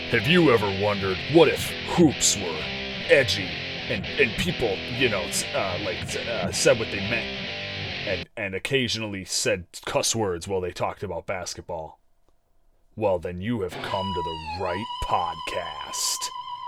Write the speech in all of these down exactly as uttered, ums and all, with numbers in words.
Have you ever wondered what if hoops were edgy and, and people, you know, uh, like uh, said what they meant and, and occasionally said cuss words while they talked about basketball? Well, then you have come to the right podcast.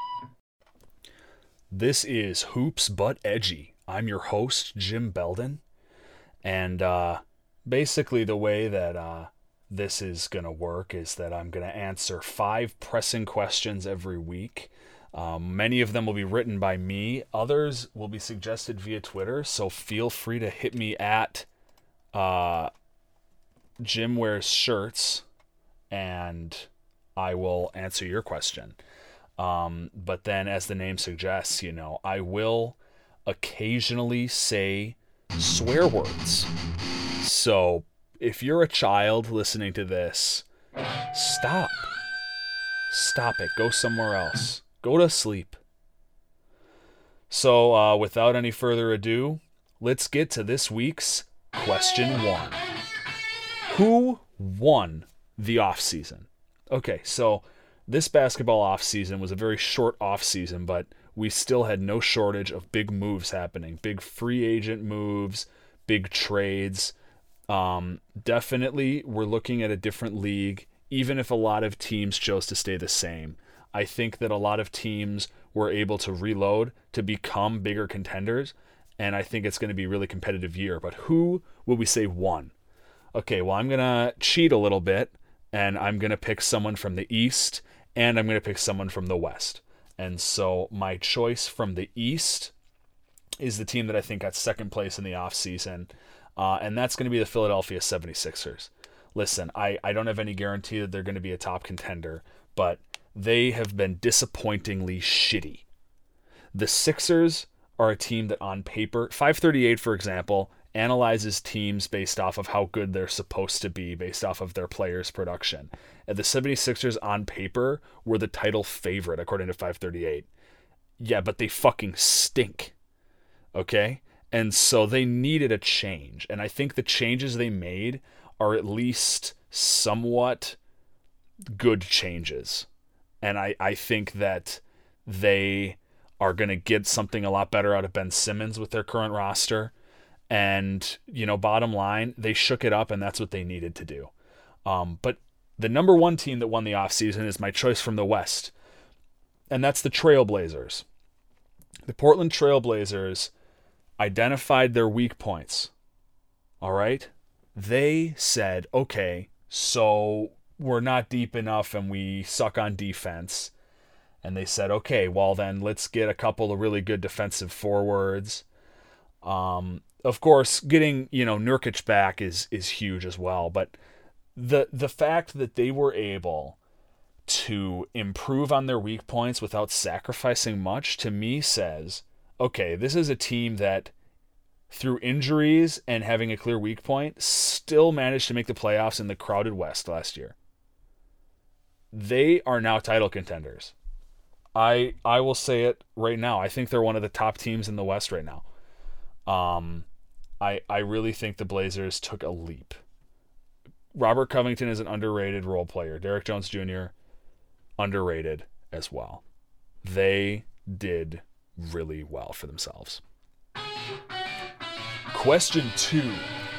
This is Hoops But Edgy. I'm your host, Jim Belden. And uh, basically the way that uh, this is going to work is that I'm going to answer five pressing questions every week. Um, many of them will be written by me. Others will be suggested via Twitter, so feel free to hit me at uh, Jim Wears Shirts, and I will answer your question. Um, but then, as the name suggests, you know, I will occasionally say swear words. So if you're a child listening to this, stop. Stop it. Go somewhere else. Go to sleep. So uh, without any further ado, let's get to this week's question one. Who won the offseason? Okay, so this basketball offseason was a very short offseason, but we still had no shortage of big moves happening. Big free agent moves, big trades. Um, definitely, we're looking at a different league, even if a lot of teams chose to stay the same. I think that a lot of teams were able to reload to become bigger contenders, and I think it's going to be a really competitive year. But who will we say won? Okay, well, I'm going to cheat a little bit, and I'm going to pick someone from the East, and I'm going to pick someone from the West. And so my choice from the East is the team that I think got second place in the offseason. Uh, and that's going to be the Philadelphia seventy-sixers. Listen, I, I don't have any guarantee that they're going to be a top contender, but they have been disappointingly shitty. The Sixers are a team that on paper, five thirty-eight, for example, analyzes teams based off of how good they're supposed to be, based off of their players' production. And the seventy-sixers on paper were the title favorite, according to five thirty-eight. Yeah, but they fucking stink. Okay? And so they needed a change. And I think the changes they made are at least somewhat good changes. And I, I think that they are going to get something a lot better out of Ben Simmons with their current roster. And, you know, bottom line, they shook it up, and that's what they needed to do. Um, but the number one team that won the offseason is my choice from the West, and that's the Trailblazers. The Portland Trailblazers identified their weak points. All right? They said, okay, so we're not deep enough and we suck on defense. And they said, okay, well then let's get a couple of really good defensive forwards. Um, of course, getting, you know, Nurkic back is is huge as well. But the the fact that they were able to improve on their weak points without sacrificing much, to me says, okay, this is a team that, through injuries and having a clear weak point, still managed to make the playoffs in the crowded West last year. They are now title contenders. I I will say it right now. I think they're one of the top teams in the West right now. Um, I I really think the Blazers took a leap. Robert Covington is an underrated role player. Derrick Jones Junior, underrated as well. They did really well for themselves. Question two.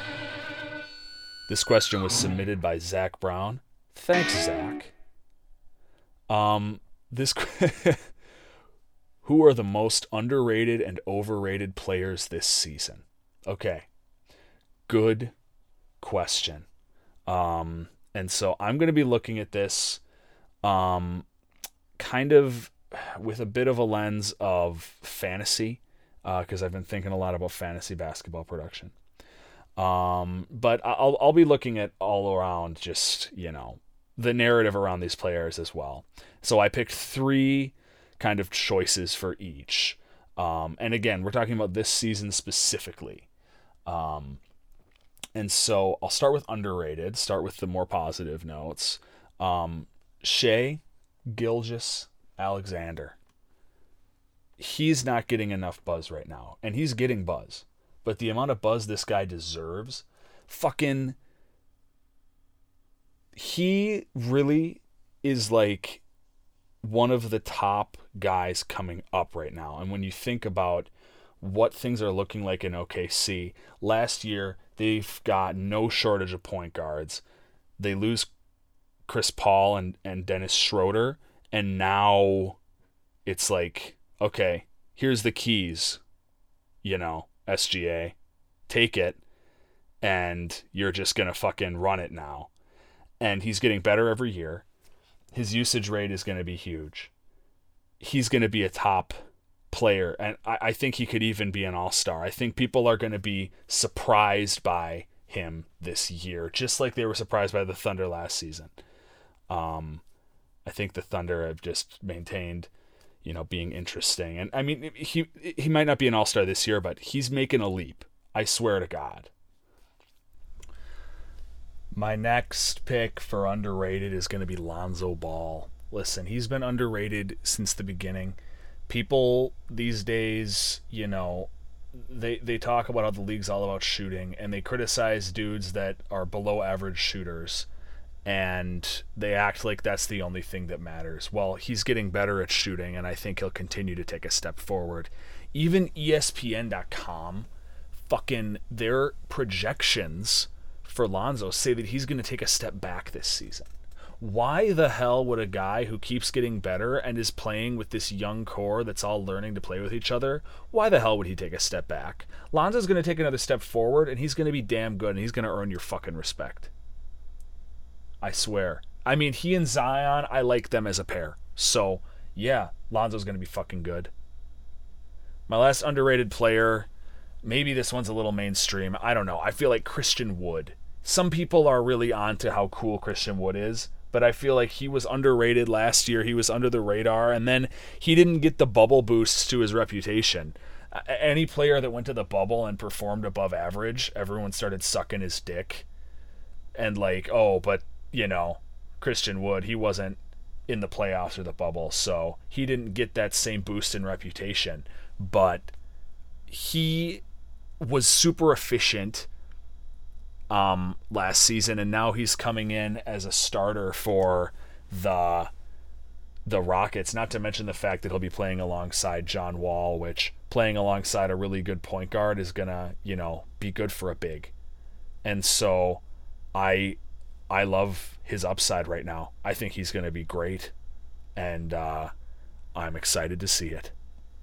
This question was submitted by Zach Brown. Thanks, Zach. Um, this Who are the most underrated and overrated players this season? Okay. Good question. Um, and so I'm going to be looking at this um, kind of with a bit of a lens of fantasy, because uh, I've been thinking a lot about fantasy basketball production. Um, but I'll I'll be looking at all around just, you know, the narrative around these players as well. So I picked three kind of choices for each. Um, and again, we're talking about this season specifically. Um, and so I'll start with underrated, start with the more positive notes. Um, Shai Gilgeous-Alexander. He's not getting enough buzz right now, and he's getting buzz. But the amount of buzz this guy deserves, fucking, he really is like one of the top guys coming up right now. And when you think about what things are looking like in O K C, last year they've got no shortage of point guards. They lose Chris Paul and, and Dennis Schroeder, and now it's like, okay, here's the keys, you know, S G A, take it, and you're just going to fucking run it now. And he's getting better every year. His usage rate is going to be huge. He's going to be a top player, and I, I think he could even be an all-star. I think people are going to be surprised by him this year, just like they were surprised by the Thunder last season. Um, I think the Thunder have just maintained, you know, being interesting. And I mean, he he might not be an all-star this year, but he's making a leap. I swear to God. My next pick for underrated is going to be Lonzo Ball. Listen, he's been underrated since the beginning. People these days, you know, they they talk about how the league's all about shooting, and they criticize dudes that are below average shooters, and they act like that's the only thing that matters. Well, he's getting better at shooting, and I think he'll continue to take a step forward. Even E S P N dot com, fucking their projections for Lonzo say that he's going to take a step back this season. Why the hell would a guy who keeps getting better and is playing with this young core that's all learning to play with each other, why the hell would he take a step back? Lonzo's going to take another step forward, and he's going to be damn good, and he's going to earn your fucking respect. I swear. I mean, he and Zion, I like them as a pair. So, yeah, Lonzo's going to be fucking good. My last underrated player, maybe this one's a little mainstream. I don't know. I feel like Christian Wood. Some people are really onto how cool Christian Wood is, but I feel like he was underrated last year. He was under the radar, and then he didn't get the bubble boosts to his reputation. Any player that went to the bubble and performed above average, everyone started sucking his dick. And like, oh, but, you know, Christian Wood, he wasn't in the playoffs or the bubble, so he didn't get that same boost in reputation. But he was super efficient um, last season, and now he's coming in as a starter for the the Rockets, not to mention the fact that he'll be playing alongside John Wall, which playing alongside a really good point guard is going to, you know, be good for a big. And so I I love his upside right now. I think he's going to be great, and uh, I'm excited to see it.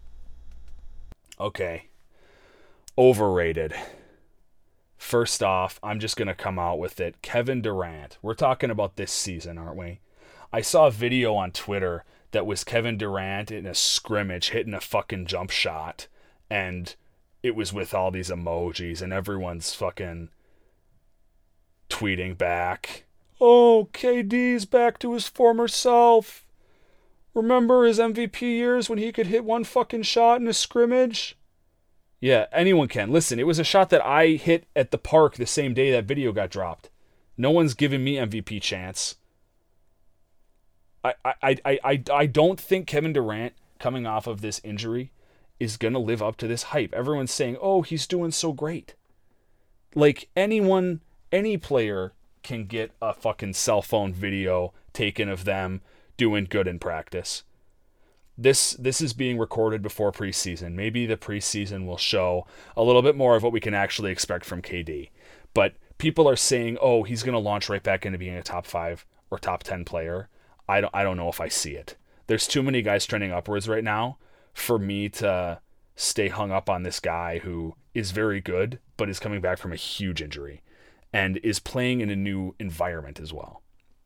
Okay. Overrated. First off, I'm just going to come out with it. Kevin Durant. We're talking about this season, aren't we? I saw a video on Twitter that was Kevin Durant in a scrimmage hitting a fucking jump shot, and it was with all these emojis, and everyone's fucking tweeting back, "Oh, K D's back to his former self. Remember his M V P years when he could hit one fucking shot in a scrimmage?" Yeah, anyone can. Listen, it was a shot that I hit at the park the same day that video got dropped. No one's giving me M V P chance. I I I I, I don't think Kevin Durant, coming off of this injury, is going to live up to this hype. Everyone's saying, oh, he's doing so great. Like, anyone, any player can get a fucking cell phone video taken of them doing good in practice. This this is being recorded before preseason. Maybe the preseason will show a little bit more of what we can actually expect from K D. But people are saying, oh, he's going to launch right back into being a top five or top ten player. I don't, I don't know if I see it. There's too many guys trending upwards right now for me to stay hung up on this guy who is very good, but is coming back from a huge injury and is playing in a new environment as well.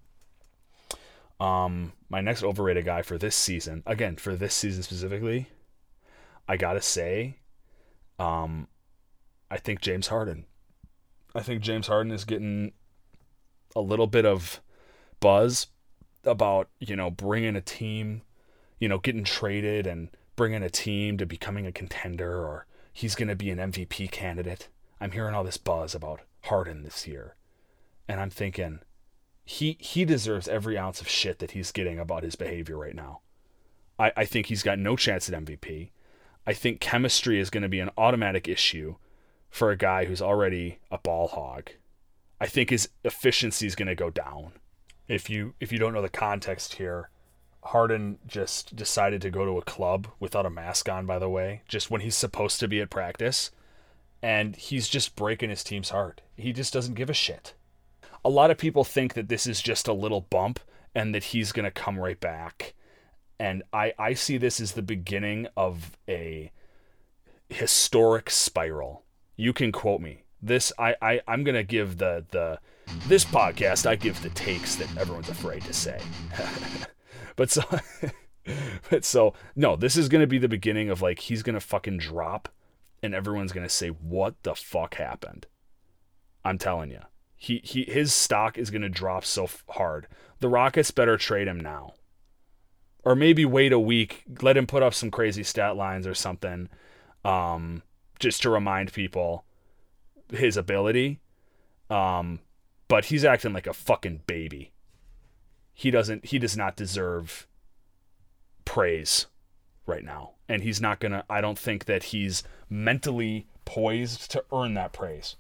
Um, my next overrated guy for this season, again, for this season specifically, I gotta say, um, I think James Harden. I think James Harden is getting a little bit of buzz about, you know, bringing a team, you know, getting traded and bringing a team to becoming a contender, or he's going to be an M V P candidate. I'm hearing all this buzz about Harden this year. And I'm thinking, he he deserves every ounce of shit that he's getting about his behavior right now. I, I think he's got no chance at M V P. I think chemistry is going to be an automatic issue for a guy who's already a ball hog. I think his efficiency is going to go down. If you if you don't know the context here, Harden just decided to go to a club without a mask on, by the way, just when he's supposed to be at practice. And he's just breaking his team's heart. He just doesn't give a shit. A lot of people think that this is just a little bump and that he's going to come right back. And I, I see this as the beginning of a historic spiral. You can quote me. This I, I I'm gonna give the the this podcast I give the takes that everyone's afraid to say. but so but so no, this is gonna be the beginning of like he's gonna fucking drop and everyone's gonna say, what the fuck happened? I'm telling you. He he his stock is gonna drop so hard. The Rockets better trade him now. Or maybe wait a week, let him put up some crazy stat lines or something. Um just to remind people his ability, um, but he's acting like a fucking baby. He doesn't. He does not deserve praise right now, and he's not gonna. I don't think that he's mentally poised to earn that praise.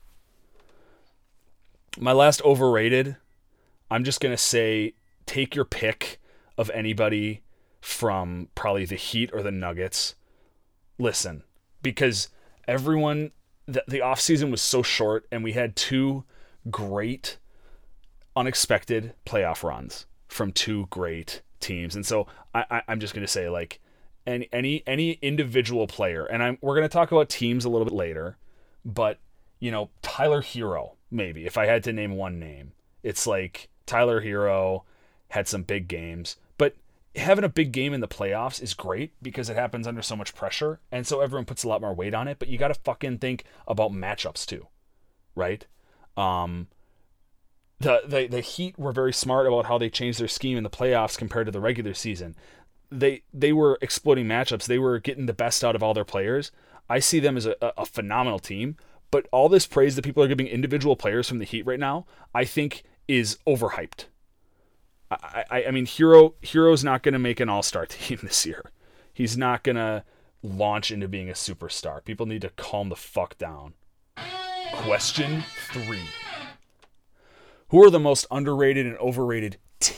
My last overrated. I'm just gonna say, take your pick of anybody from probably the Heat or the Nuggets. Listen, because everyone. The, the offseason was so short, and we had two great, unexpected playoff runs from two great teams. And so I, I, I'm just going to say, like, any any any individual player, and I'm we're going to talk about teams a little bit later, but, you know, Tyler Hero, maybe, if I had to name one name. It's like Tyler Hero had some big games, but having a big game in the playoffs is great because it happens under so much pressure, and so everyone puts a lot more weight on it, but you got to fucking think about matchups too, right? Um, the, the the Heat were very smart about how they changed their scheme in the playoffs compared to the regular season. They they were exploiting matchups. They were getting the best out of all their players. I see them as a, a phenomenal team, but all this praise that people are giving individual players from the Heat right now, I think is overhyped. I, I, I mean, Hero Hero's not going to make an all-star team this year. He's not going to launch into being a superstar. People need to calm the fuck down. Question three. Who are the most underrated and overrated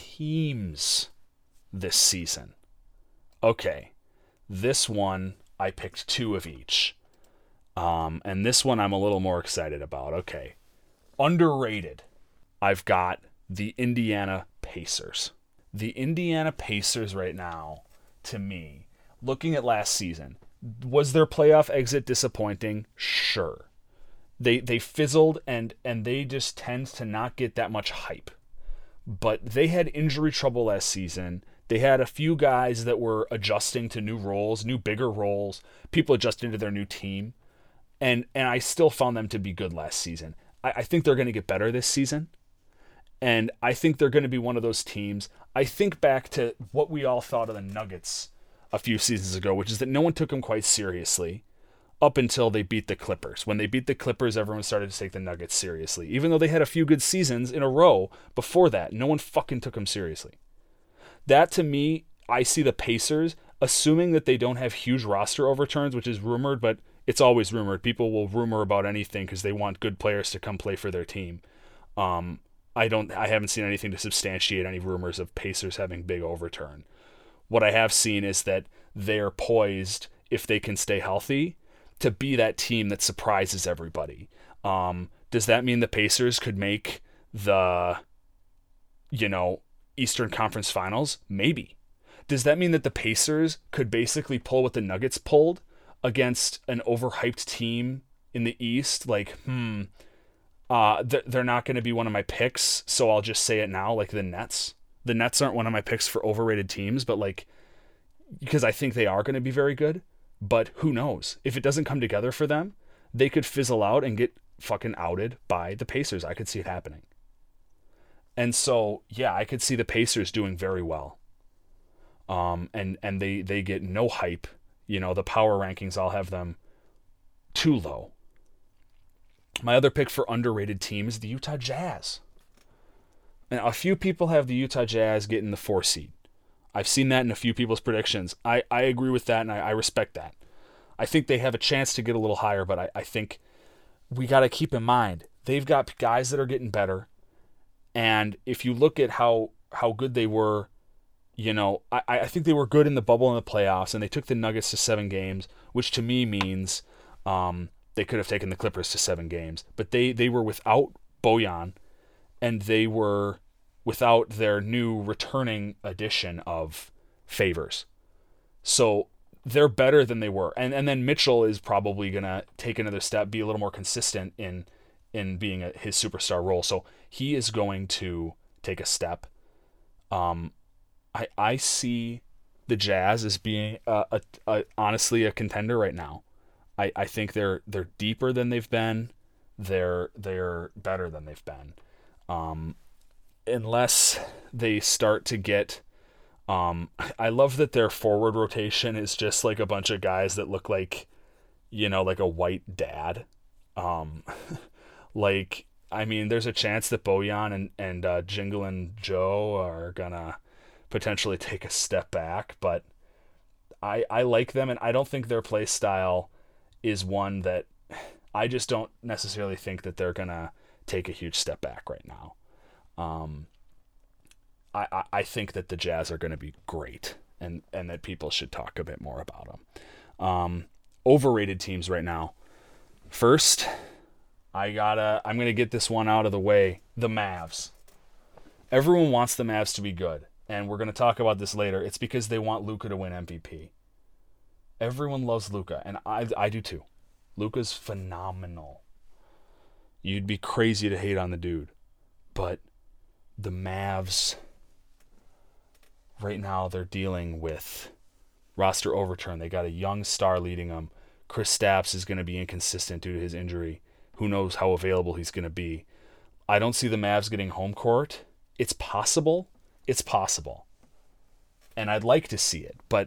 teams this season? Okay, this one, I picked two of each. Um, and this one I'm a little more excited about. Okay, underrated. I've got the Indiana Pacers. The Indiana Pacers right now, to me, looking at last season, was their playoff exit disappointing? Sure. They they fizzled and and they just tend to not get that much hype. But they had injury trouble last season. They had a few guys that were adjusting to new roles, new bigger roles, people adjusting to their new team. And and I still found them to be good last season. I, I think they're going to get better this season. And I think they're going to be one of those teams. I think back to what we all thought of the Nuggets a few seasons ago, which is that no one took them quite seriously up until they beat the Clippers. When they beat the Clippers, everyone started to take the Nuggets seriously. Even though they had a few good seasons in a row before that, no one fucking took them seriously. That, to me, I see the Pacers, assuming that they don't have huge roster overturns, which is rumored, but it's always rumored. People will rumor about anything because they want good players to come play for their team. Um... I don't. I haven't seen anything to substantiate any rumors of Pacers having big overturn. What I have seen is that they're poised, if they can stay healthy, to be that team that surprises everybody. Um, does that mean the Pacers could make the, you know, Eastern Conference Finals? Maybe. Does that mean that the Pacers could basically pull what the Nuggets pulled against an overhyped team in the East? Like, hmm. Uh, they're not going to be one of my picks, so I'll just say it now, like the Nets. The Nets aren't one of my picks for overrated teams, but like, because I think they are going to be very good, but who knows? If it doesn't come together for them, they could fizzle out and get fucking outed by the Pacers. I could see it happening. And so, yeah, I could see the Pacers doing very well. Um, and, and they, they get no hype. You know, the power rankings, I'll have them too low. My other pick for underrated team is the Utah Jazz. And a few people have the Utah Jazz getting the four seed. I've seen that in a few people's predictions. I, I agree with that, and I, I respect that. I think they have a chance to get a little higher, but I, I think we got to keep in mind, they've got guys that are getting better. And if you look at how, how good they were you know, I, I think they were good in the bubble in the playoffs, and they took the Nuggets to seven games, which to me means um, they could have taken the Clippers to seven games. But they, they were without Bojan, and they were without their new returning addition of Favors. So they're better than they were. And and then Mitchell is probably going to take another step, be a little more consistent in in being a, his superstar role. So he is going to take a step. Um, I I see the Jazz as being a, a, a, honestly a contender right now. I, I think they're they're deeper than they've been. They're they're better than they've been. Um, unless they start to get um, I love that their forward rotation is just like a bunch of guys that look like, you know, like a white dad. Um, like, I mean, there's a chance that Bojan and, and uh, Jingle and Joe are going to potentially take a step back, but I, I like them, and I don't think their play style is one that I just don't necessarily think that they're going to take a huge step back right now. Um, I, I, I think that the Jazz are going to be great, and, and that people should talk a bit more about them. Um, overrated teams right now. First, I gotta, I'm going to get this one out of the way. The Mavs. Everyone wants the Mavs to be good, and we're going to talk about this later. It's because they want Luka to win M V P. Everyone loves Luka, and I, I do too. Luka's phenomenal. You'd be crazy to hate on the dude. But the Mavs, right now, they're dealing with roster overturn. They got a young star leading them. Chris Stapps is going to be inconsistent due to his injury. Who knows how available he's going to be. I don't see the Mavs getting home court. It's possible. It's possible. And I'd like to see it, but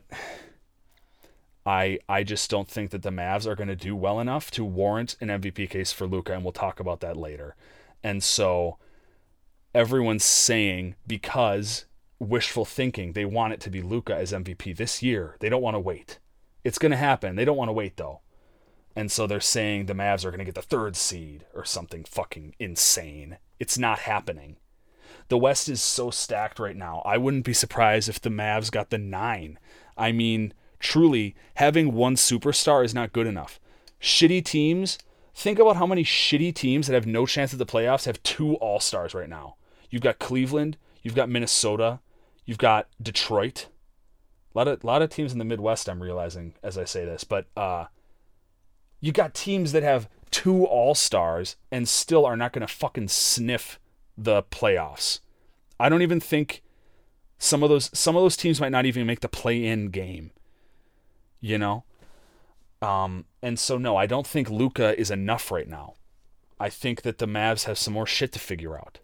I I just don't think that the Mavs are going to do well enough to warrant an M V P case for Luka, and we'll talk about that later. And so everyone's saying, because wishful thinking, they want it to be Luka as M V P this year. They don't want to wait. It's going to happen. They don't want to wait, though. And so they're saying the Mavs are going to get the third seed or something fucking insane. It's not happening. The West is so stacked right now. I wouldn't be surprised if the Mavs got the nine. I mean, truly, having one superstar is not good enough. Shitty teams, think about how many shitty teams that have no chance at the playoffs have two all-stars right now. You've got Cleveland, you've got Minnesota, you've got Detroit. A lot of, lot of teams in the Midwest, I'm realizing as I say this, but uh, you got teams that have two all-stars and still are not going to fucking sniff the playoffs. I don't even think some of those some of those teams might not even make the play-in game. You know? Um, and so, no, I don't think Luka is enough right now. I think that the Mavs have some more shit to figure out.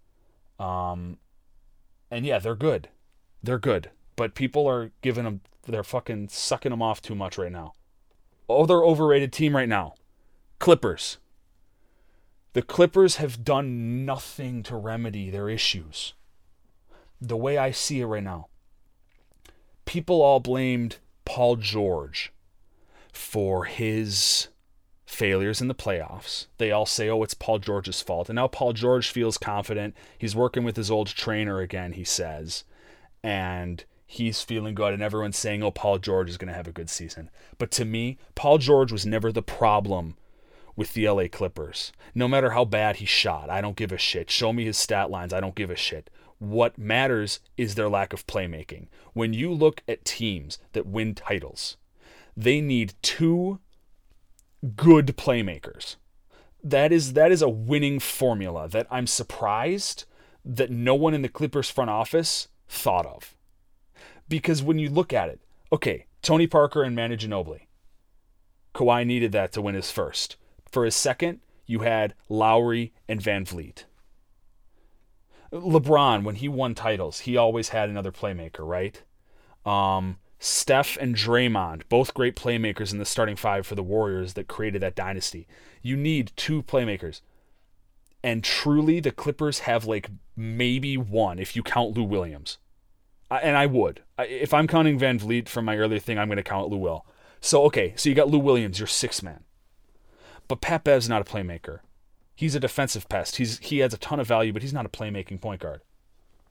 Um, and yeah, they're good. They're good. But people are giving them, they're fucking sucking them off too much right now. Other overrated team right now, Clippers. The Clippers have done nothing to remedy their issues. The way I see it right now, people all blamed Paul George for his failures in the playoffs. They all say, oh, it's Paul George's fault. And now Paul George feels confident. He's working with his old trainer again, he says. And he's feeling good. And everyone's saying, oh, Paul George is going to have a good season. But to me, Paul George was never the problem with the L A Clippers. No matter how bad he shot, I don't give a shit. Show me his stat lines, I don't give a shit. What matters is their lack of playmaking. When you look at teams that win titles, they need two good playmakers. That is that is a winning formula that I'm surprised that no one in the Clippers front office thought of. Because when you look at it, okay, Tony Parker and Manu Ginobili. Kawhi needed that to win his first. For his second, you had Lowry and Van Vliet. LeBron, when he won titles, he always had another playmaker, right? Um, Steph and Draymond, both great playmakers in the starting five for the Warriors that created that dynasty. You need two playmakers. And truly, the Clippers have like maybe one if you count Lou Williams. I, and I would. I, if I'm counting Van Vliet from my earlier thing, I'm going to count Lou Will. So, okay, so you got Lou Williams, your sixth man. But Pat Bev's not a playmaker. He's a defensive pest. He's He adds a ton of value, but he's not a playmaking point guard.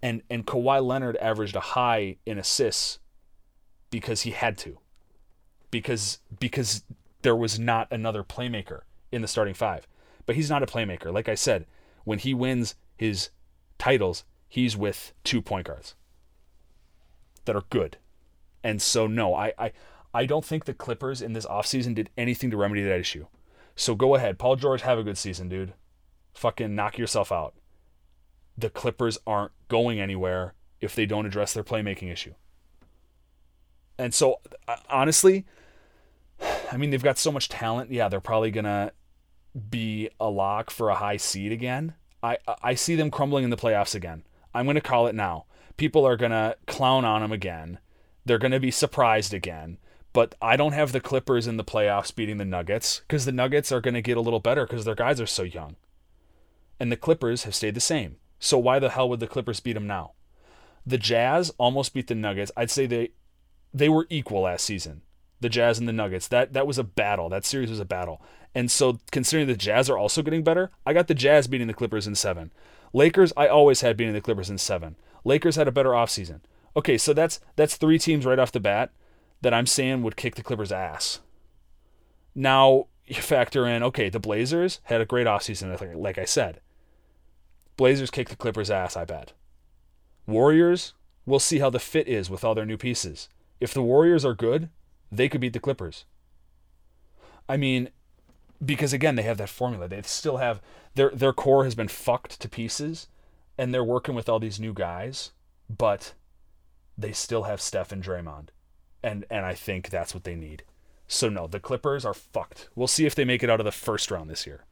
And and Kawhi Leonard averaged a high in assists because he had to. Because because there was not another playmaker in the starting five. But he's not a playmaker. Like I said, when he wins his titles, he's with two point guards that are good. And so, no, I, I, I don't think the Clippers in this offseason did anything to remedy that issue. So go ahead. Paul George, have a good season, dude. Fucking knock yourself out. The Clippers aren't going anywhere if they don't address their playmaking issue. And so, honestly, I mean, they've got so much talent. Yeah, they're probably going to be a lock for a high seed again. I, I see them crumbling in the playoffs again. I'm going to call it now. People are going to clown on them again. They're going to be surprised again. But I don't have the Clippers in the playoffs beating the Nuggets because the Nuggets are going to get a little better because their guys are so young. And the Clippers have stayed the same. So why the hell would the Clippers beat them now? The Jazz almost beat the Nuggets. I'd say they they were equal last season. The Jazz and the Nuggets. That that was a battle. That series was a battle. And so considering the Jazz are also getting better, I got the Jazz beating the Clippers in seven. Lakers, I always had beating the Clippers in seven. Lakers had a better offseason. Okay, so that's that's three teams right off the bat that I'm saying would kick the Clippers' ass. Now, you factor in, okay, the Blazers had a great offseason, like I said. Blazers kick the Clippers' ass, I bet. Warriors, we'll see how the fit is with all their new pieces. If the Warriors are good, they could beat the Clippers. I mean, because again, they have that formula. They still have, their their core has been fucked to pieces, and they're working with all these new guys, but they still have Steph and Draymond. And and I think that's what they need. So no, the Clippers are fucked. We'll see if they make it out of the first round this year.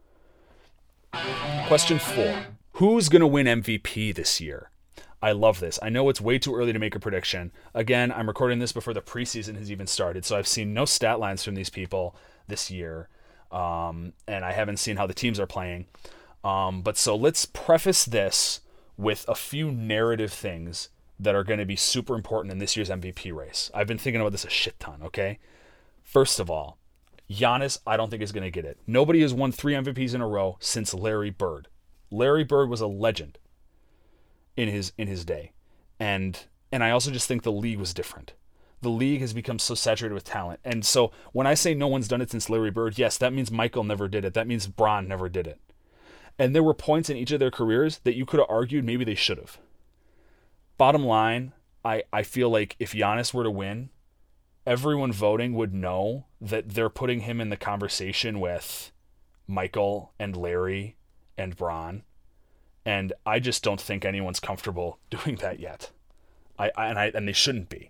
Question four. Who's going to win M V P this year? I love this. I know it's way too early to make a prediction. Again, I'm recording this before the preseason has even started, so I've seen no stat lines from these people this year, um, and I haven't seen how the teams are playing. Um, but so let's preface this with a few narrative things that are going to be super important in this year's M V P race. I've been thinking about this a shit ton, okay? First of all, Giannis, I don't think is going to get it. Nobody has won three M V Ps in a row since Larry Bird. Larry Bird was a legend in his in his day. And and I also just think the league was different. The league has become so saturated with talent. And so when I say no one's done it since Larry Bird, yes, that means Michael never did it. That means Bron never did it. And there were points in each of their careers that you could have argued maybe they should have. Bottom line, I, I feel like if Giannis were to win, everyone voting would know that they're putting him in the conversation with Michael and Larry and Bron. And I just don't think anyone's comfortable doing that yet. I, I and I and they shouldn't be.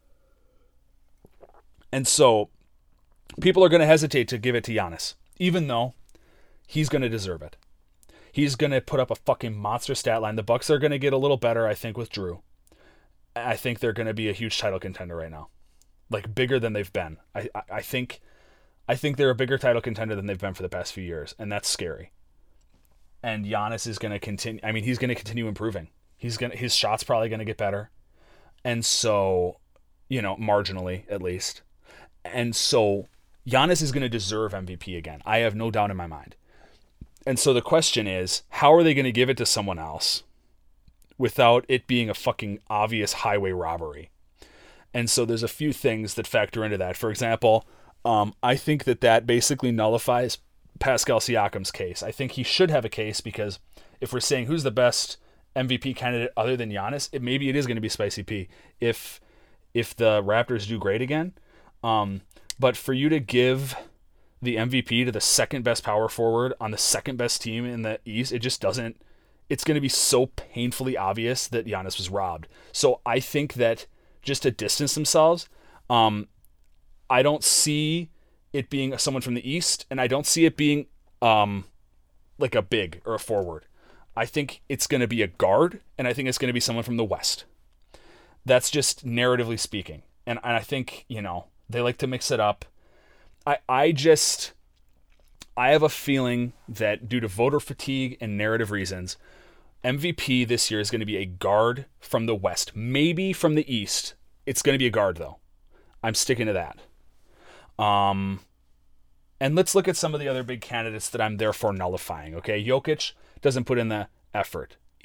And so people are going to hesitate to give it to Giannis, even though he's going to deserve it. He's going to put up a fucking monster stat line. The Bucks are going to get a little better, I think, with Drew. I think they're going to be a huge title contender right now. Like, bigger than they've been. I, I, I think I think they're a bigger title contender than they've been for the past few years, and that's scary. And Giannis is going to continue. I mean, he's going to continue improving. He's going his shot's probably going to get better. And so, you know, marginally at least. And so Giannis is going to deserve M V P again. I have no doubt in my mind. And so the question is, how are they going to give it to someone else without it being a fucking obvious highway robbery? And so there's a few things that factor into that. For example, um, I think that that basically nullifies Pascal Siakam's case. I think he should have a case because if we're saying who's the best M V P candidate other than Giannis, it, maybe it is going to be Spicy P if if the Raptors do great again. Um, but for you to give the M V P to the second best power forward on the second best team in the East, it just doesn't, it's going to be so painfully obvious that Giannis was robbed. So I think that just to distance themselves, um, I don't see it being someone from the East, and I don't see it being um, like a big or a forward. I think it's going to be a guard, and I think it's going to be someone from the West. That's just narratively speaking. And, and I think, you know, they like to mix it up. I, I just, I have a feeling that due to voter fatigue and narrative reasons, M V P this year is going to be a guard from the West. Maybe from the East. It's going to be a guard, though. I'm sticking to that. Um, and let's look at some of the other big candidates that I'm therefore nullifying, okay? Jokic doesn't put in the effort.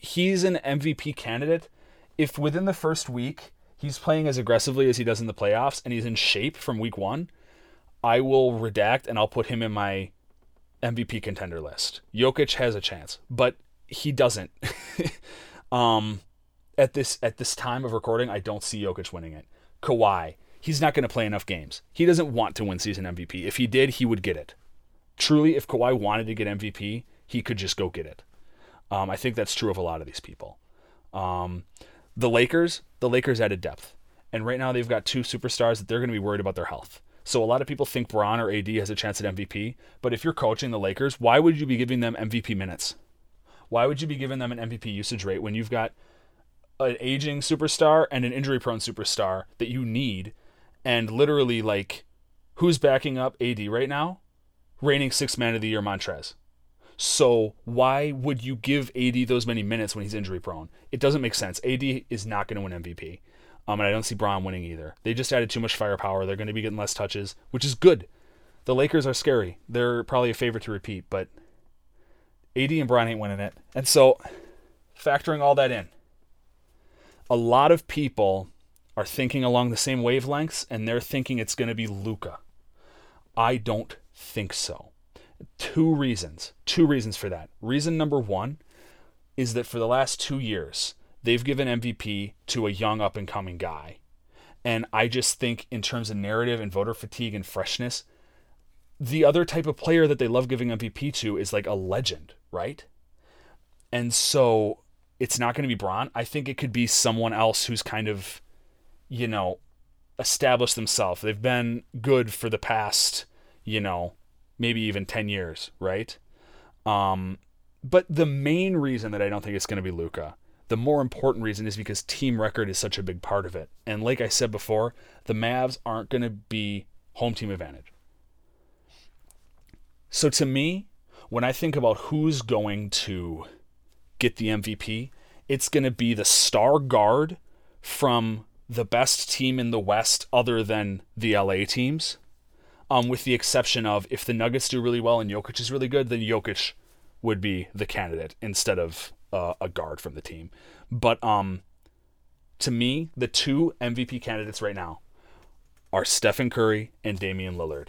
he's an M V P candidate if within the first week he's playing as aggressively as he does in the playoffs and he's in shape from week one. I will redact and I'll put him in my M V P contender list. Jokic has a chance, but he doesn't. um, at this at this time of recording, I don't see Jokic winning it. Kawhi, he's not going to play enough games. He doesn't want to win season M V P. If he did, he would get it. Truly, if Kawhi wanted to get M V P, he could just go get it. Um, I think that's true of a lot of these people. Um, the Lakers, the Lakers added depth. And right now they've got two superstars that they're going to be worried about their health. So a lot of people think Bron or A D has a chance at M V P. But if you're coaching the Lakers, why would you be giving them M V P minutes? Why would you be giving them an M V P usage rate when you've got an aging superstar and an injury-prone superstar that you need? And literally, like, who's backing up A D right now? Reigning sixth man of the year, Montrez. So why would you give A D those many minutes when he's injury prone? It doesn't make sense. A D is not going to win M V P. Um, and I don't see Bron winning either. They just added too much firepower. They're going to be getting less touches, which is good. The Lakers are scary. They're probably a favorite to repeat, but A D and Bron ain't winning it. And so, factoring all that in, a lot of people are thinking along the same wavelengths, and they're thinking it's going to be Luka. I don't think so. Two reasons. Two reasons for that. Reason number one is that for the last two years, they've given M V P to a young up-and-coming guy. And I just think in terms of narrative and voter fatigue and freshness, the other type of player that they love giving M V P to is like a legend, right? And so it's not going to be Bron. I think it could be someone else who's kind of, you know, established themselves. They've been good for the past, you know, maybe even ten years, right? Um, but the main reason that I don't think it's going to be Luka, the more important reason is because team record is such a big part of it. And like I said before, the Mavs aren't going to be home team advantage. So to me, when I think about who's going to get the M V P, it's going to be the star guard from the best team in the West other than the L A teams. Um, with the exception of if the Nuggets do really well and Jokic is really good, then Jokic would be the candidate instead of uh, a guard from the team. But um, to me, the two M V P candidates right now are Stephen Curry and Damian Lillard.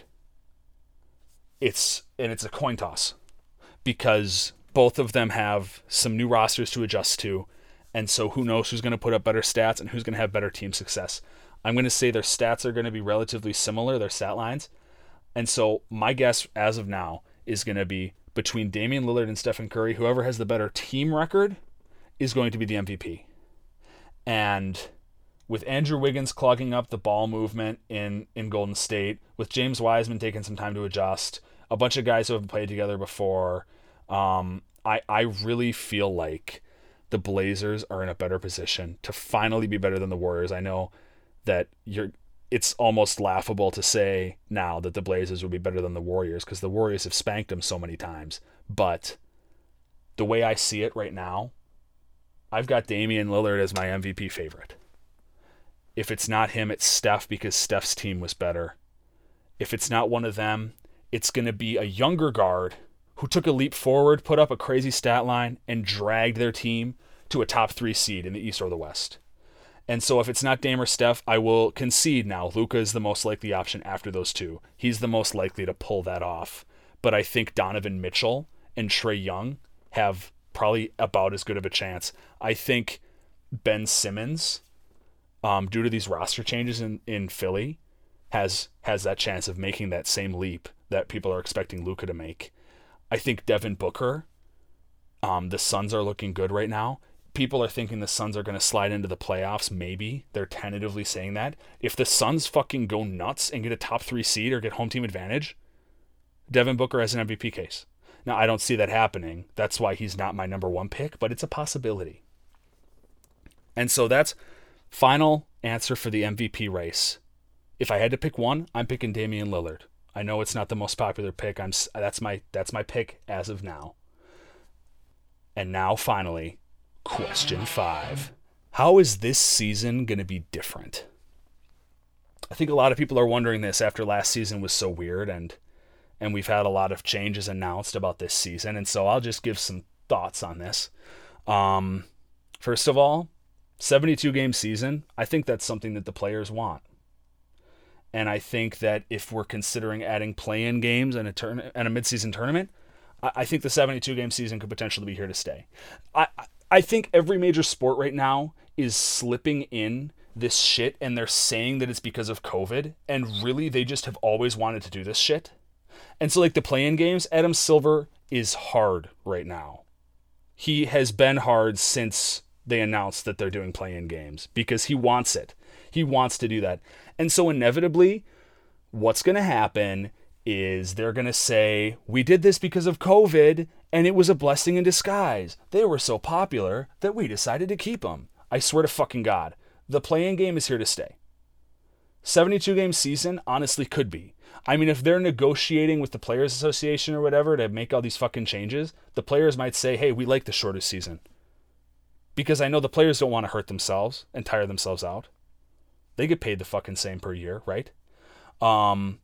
It's and it's a coin toss because both of them have some new rosters to adjust to, and so who knows who's going to put up better stats and who's going to have better team success. I'm going to say their stats are going to be relatively similar, their stat lines. And so my guess as of now is going to be between Damian Lillard and Stephen Curry, whoever has the better team record is going to be the M V P. And with Andrew Wiggins clogging up the ball movement in, in Golden State, with James Wiseman taking some time to adjust, a bunch of guys who have played together before, um, I, I really feel like the Blazers are in a better position to finally be better than the Warriors. I know that you're it's almost laughable to say now that the Blazers would be better than the Warriors because the Warriors have spanked them so many times. But the way I see it right now, I've got Damian Lillard as my M V P favorite. If it's not him, it's Steph because Steph's team was better. If it's not one of them, it's going to be a younger guard who took a leap forward, put up a crazy stat line, and dragged their team to a top three seed in the East or the West. And so if it's not Dame or Steph, I will concede now. Luka is the most likely option after those two. He's the most likely to pull that off. But I think Donovan Mitchell and Trae Young have probably about as good of a chance. I think Ben Simmons, um, due to these roster changes in, in Philly, has has that chance of making that same leap that people are expecting Luka to make. I think Devin Booker, um, the Suns are looking good right now. People are thinking the Suns are going to slide into the playoffs, maybe. They're tentatively saying that. If the Suns fucking go nuts and get a top three seed or get home team advantage, Devin Booker has an M V P case. Now, I don't see that happening. That's why he's not my number one pick, but it's a possibility. And so that's final answer for the M V P race. If I had to pick one, I'm picking Damian Lillard. I know it's not the most popular pick. I'm that's my that's my pick as of now. And now, finally, question five. How is this season going to be different? I think a lot of people are wondering this after last season was so weird and and we've had a lot of changes announced about this season. And so I'll just give some thoughts on this. Um, first of all, seventy-two game season, I think that's something that the players want. And I think that if we're considering adding play-in games and a turn and a midseason tournament, I, I think the seventy-two game season could potentially be here to stay. I I think every major sport right now is slipping in this shit, and they're saying that it's because of COVID, and really they just have always wanted to do this shit. And so like the play-in games, Adam Silver is hard right now. He has been hard since they announced that they're doing play-in games because he wants it. He wants to do that. And so inevitably, what's going to happen is they're going to say, we did this because of COVID, and it was a blessing in disguise. They were so popular that we decided to keep them. I swear to fucking God. The play-in game is here to stay. seventy-two game season honestly could be. I mean, if they're negotiating with the Players Association or whatever to make all these fucking changes, the players might say, hey, we like the shortest season. Because I know the players don't want to hurt themselves and tire themselves out. They get paid the fucking same per year, right? Um,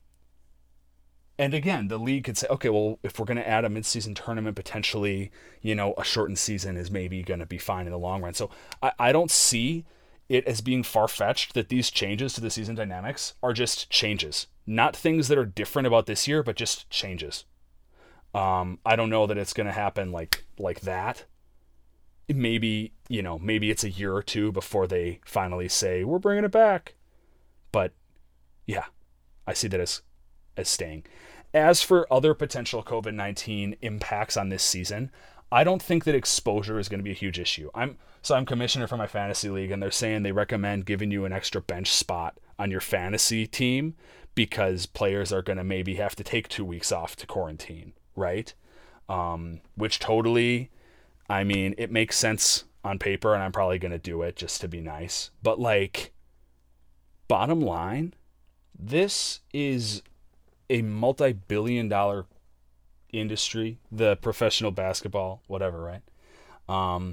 and again, the league could say, okay, well, if we're going to add a midseason tournament, potentially, you know, a shortened season is maybe going to be fine in the long run. So I, I don't see it as being far-fetched that these changes to the season dynamics are just changes. Not things that are different about this year, but just changes. Um, I don't know that it's going to happen like like that. Maybe, you know, maybe it's a year or two before they finally say, we're bringing it back. But, yeah, I see that as, as staying. As for other potential covid nineteen impacts on this season, I don't think that exposure is going to be a huge issue. I'm So I'm commissioner for my fantasy league, and they're saying they recommend giving you an extra bench spot on your fantasy team because players are going to maybe have to take two weeks off to quarantine, right? Um, which totally... I mean, it makes sense on paper, and I'm probably going to do it just to be nice. But, like, bottom line, this is a multi-billion dollar industry, the professional basketball, whatever, right? Um,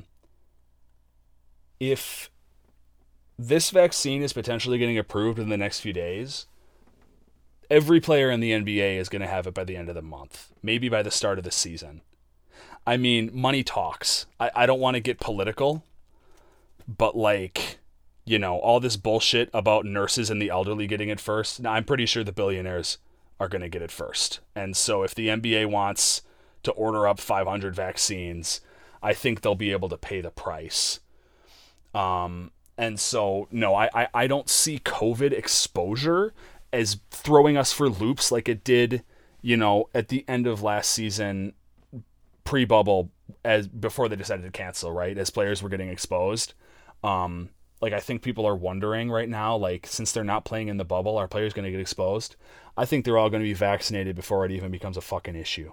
if this vaccine is potentially getting approved in the next few days, every player in the N B A is going to have it by the end of the month, maybe by the start of the season. I mean, money talks. I, I don't want to get political, but like, you know, all this bullshit about nurses and the elderly getting it first. Now, I'm pretty sure the billionaires are going to get it first. And so if the N B A wants to order up five hundred vaccines, I think they'll be able to pay the price. Um, and so, no, I, I, I don't see COVID exposure as throwing us for loops like it did, you know, at the end of last season, pre-bubble, as before they decided to cancel, right? As players were getting exposed. Um, like, I think people are wondering right now, like, since they're not playing in the bubble, are players going to get exposed? I think they're all going to be vaccinated before it even becomes a fucking issue.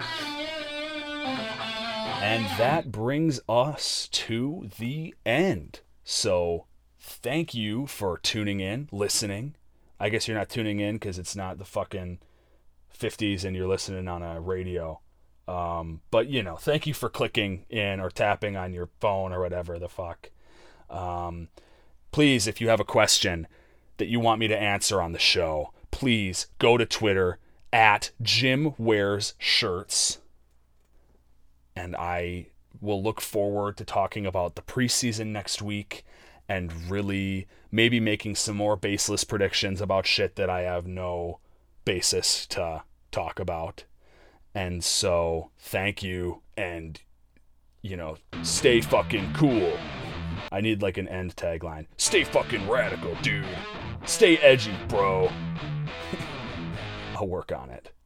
And that brings us to the end. So thank you for tuning in, listening. I guess you're not tuning in because it's not the fucking fifties and you're listening on a radio. Um, but, you know, thank you for clicking in or tapping on your phone or whatever the fuck. Um, please, if you have a question that you want me to answer on the show, please go to Twitter at Jim Wears Shirts. And I will look forward to talking about the preseason next week and really maybe making some more baseless predictions about shit that I have no basis to talk about. And so, thank you, and, you know, stay fucking cool. I need, like, an end tagline. Stay fucking radical, dude. Stay edgy, bro. I'll work on it.